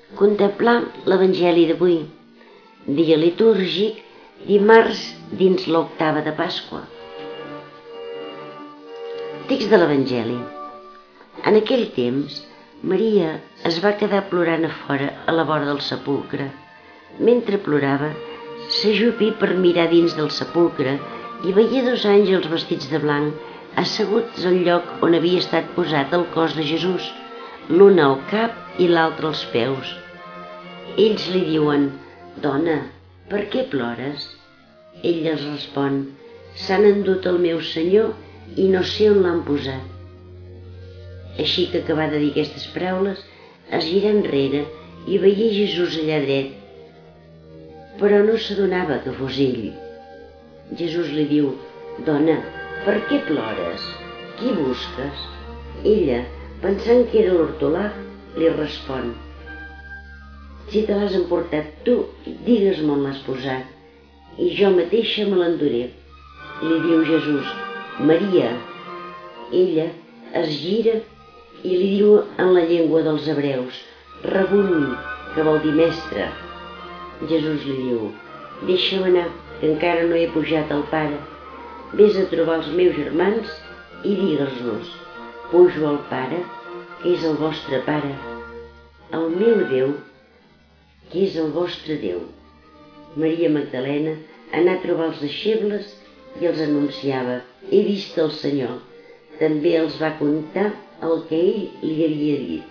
Contemplar l'Evangeli d'avui, dia litúrgic, dimarts dins l'octava de Pasqua. Text de l'Evangeli. En aquell temps, Maria es va quedar plorant a fora a la vora del sepulcre. Mentre plorava, s'ajupí per mirar dins del sepulcre i veia dos àngels vestits de blanc asseguts al lloc on havia estat posat el cos de Jesús, l'un al cap i l'altre als peus. Ells li diuen: «Dona, per què plores?» Ell els respon: «S'han endut el meu Senyor i no sé on l'han posat». Així que, acabada de dir aquestes paraules, es gira enrere i veia Jesús allà dret, però no s'adonava que fos ell. Jesús li diu: «Dona, per què plores? Qui busques?» Ella, pensant que era l'hortolà, li respon: «Si te l'has emportat tu, digues-me on l'has posat, i jo mateixa me l'enduré». Li diu Jesús: «Maria». Ella es gira i li diu en la llengua dels hebreus: «Rabuni», que vol dir mestre. Jesús li diu: «Deixa'm anar, que encara no he pujat al Pare. Vés a trobar els meus germans i digues-los: pujo al Pare, que és el vostre Pare, al meu Déu, que és el vostre Déu». Maria Magdalena anà a trobar els deixebles i els anunciava: «He vist el Senyor». També els va contar el que ell li havia dit.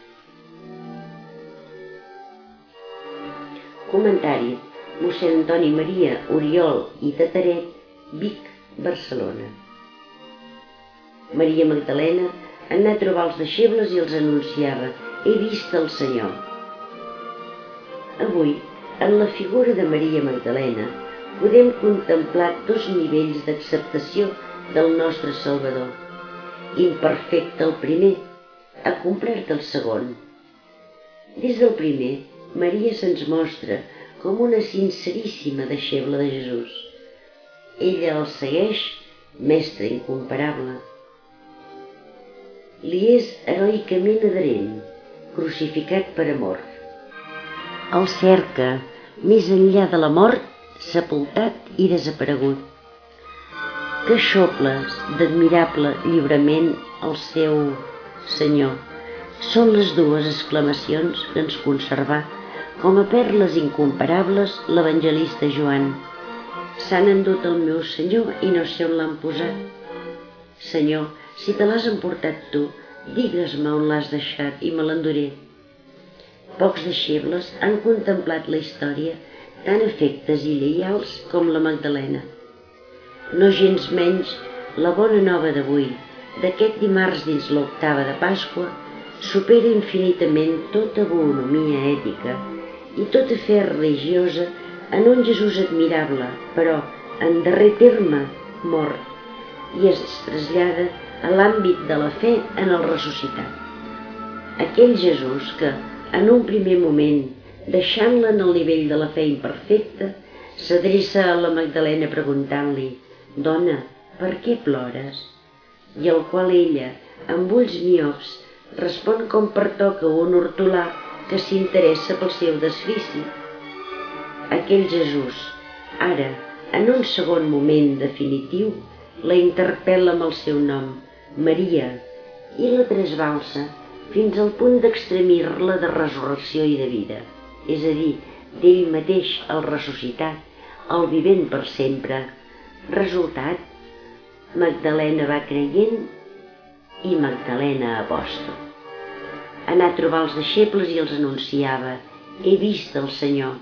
Comentari: mossèn Antoni Maria Oriol i Tataret, Vic, Barcelona. Maria Magdalena anà a trobar els deixebles i els anunciava: «He vist el Senyor». Avui, en la figura de Maria Magdalena, podem contemplar dos nivells d'acceptació del nostre Salvador. Imperfecte el primer, acomplert el segon. Des del primer, Maria se'ns mostra com una sinceríssima deixebla de Jesús. Ella el segueix, mestre incomparable. Li és heroicament adherent, crucificat per amor. El cerca, més enllà de la mort, sepultat i desaparegut. Que xoples d'admirable lliurament al seu Senyor. Són les dues exclamacions que ens conservà com a perles incomparables l'evangelista Joan. «S'han endut el meu Senyor i no sé on l'han posat». Senyor, si te l'has emportat tu, digues-me on l'has deixat i me l'enduré. Pocs deixebles han contemplat la història tan afectes i lleials com la Magdalena. No gens menys, la bona nova d'avui, d'aquest dimarts dins l'octava de Pasqua, supera infinitament tota bonomia ètica i tota fe religiosa en un Jesús admirable, però, en darrer terme, mort, i es trasllada a l'àmbit de la fe en el ressuscitat. Aquell Jesús que, en un primer moment, deixant-la en el nivell de la fe imperfecta, s'adreça a la Magdalena preguntant-li: «Dona, per què plores?» I al qual ella, amb ulls miops, respon com pertoca un hortolà que s'interessa pel seu desfici. Aquell Jesús, ara, en un segon moment definitiu, la interpel·la amb el seu nom, Maria, i la trasbalsa fins al punt d'extremir-la de resurrecció i de vida, és a dir, d'ell mateix el ressuscitat, el vivent per sempre. Resultat: Magdalena va creient i Magdalena apòstol. Anà a trobar els deixebles i els anunciava: «He vist el Senyor».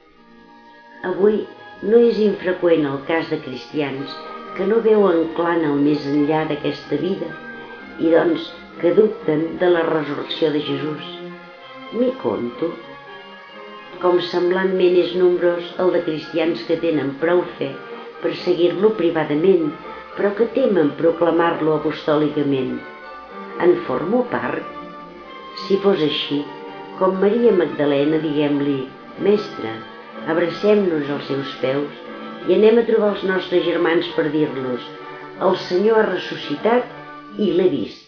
Avui no és infreqüent el cas de cristians que no veuen clar en el més enllà d'aquesta vida i doncs que dubten de la resurrecció de Jesús. M'hi compto. Com semblantment és nombrós el de cristians que tenen prou fe per seguir-lo privadament, però que temen proclamar-lo apostòlicament. En formo part? Si fos així, com Maria Magdalena, diguem-li: «Mestre, abracem-nos als seus peus i anem a trobar els nostres germans per dir-los: el Senyor ha ressuscitat i l'he vist».